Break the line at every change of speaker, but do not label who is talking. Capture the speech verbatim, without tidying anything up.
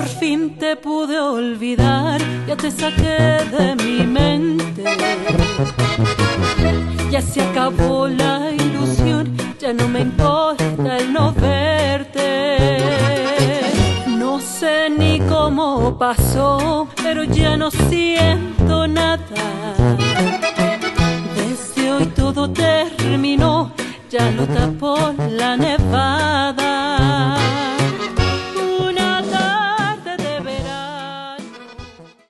fin te pude olvidar, ya te saqué de mi mente. Ya se acabó la ilusión, ya no me importa el no verte. No sé ni cómo pasó, pero ya no siento nada. Desde hoy todo terminó, ya lo tapó la nevada.